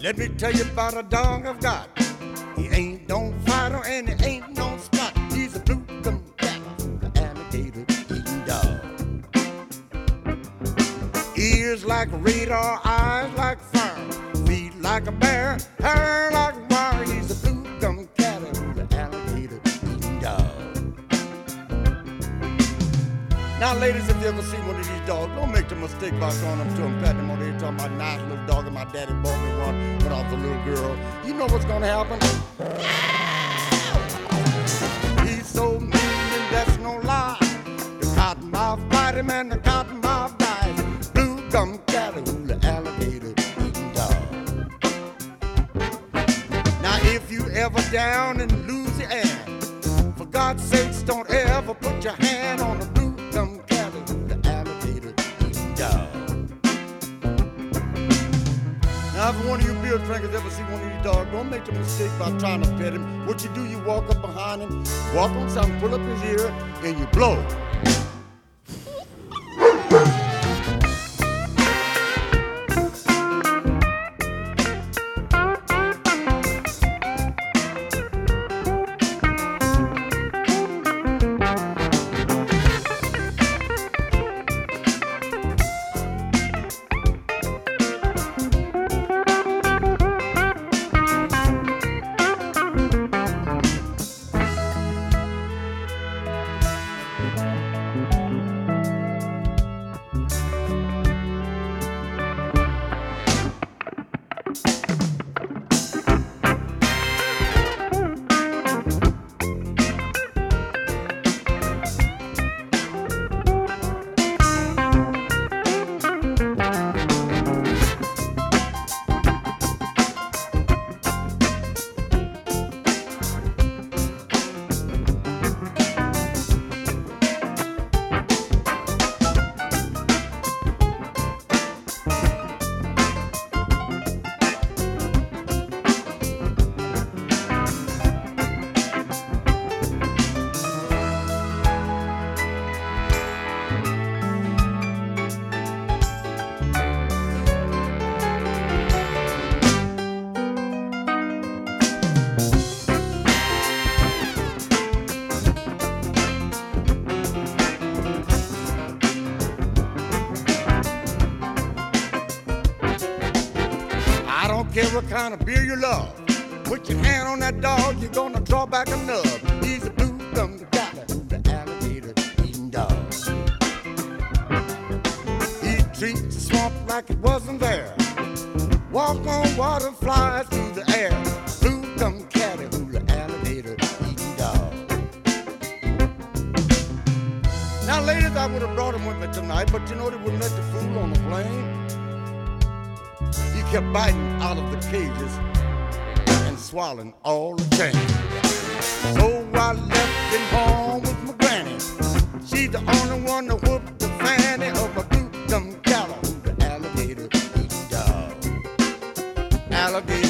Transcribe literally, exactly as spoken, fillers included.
Let me tell you about a dog I've got. He ain't no fighter and he ain't no spot. He's a blue gum cat, the alligator eating dog. Ears like a radar, eyes like fire, feet like a bear, hair like a wire. He's a blue gum cat, the alligator eating dog. Now, ladies, if you ever see one of these dogs, don't make the mistake by going up to him, patting him on the head, talking about nice little dog, and my daddy bought me one when I was a little girl. You know what's gonna happen? He's so mean and that's no lie. The cottonmouth bite him and the cottonmouth dies. Blue gum cattle, the alligator eating dog. Now, if you ever down in Louisiana, for God's sakes, don't ever put your hand on a blue gum cattle, the alligator eating dog. Now, if one of you beer drinkers ever see one of these dogs, don't make the mistake by trying to pet him. What you do, you walk up behind him, walk on something, pull up his ear, and you blow. Care what kind of beer you love. Put your hand on that dog, you're gonna draw back a nub. He's a blue gum cattle, the alligator eating dog. He treats the swamp like it wasn't there. Walk on water, flies through the air. Blue gum cattle, the alligator eating dog. Now, ladies, I would have brought him with me tonight, but you know they wouldn't let the fool on the plane. He kept biting out of the cages and swallowing all the change. So I left him home with my granny. She's the only one to whoop the fanny of my blue gum cattle, the alligator eating dog. Alligator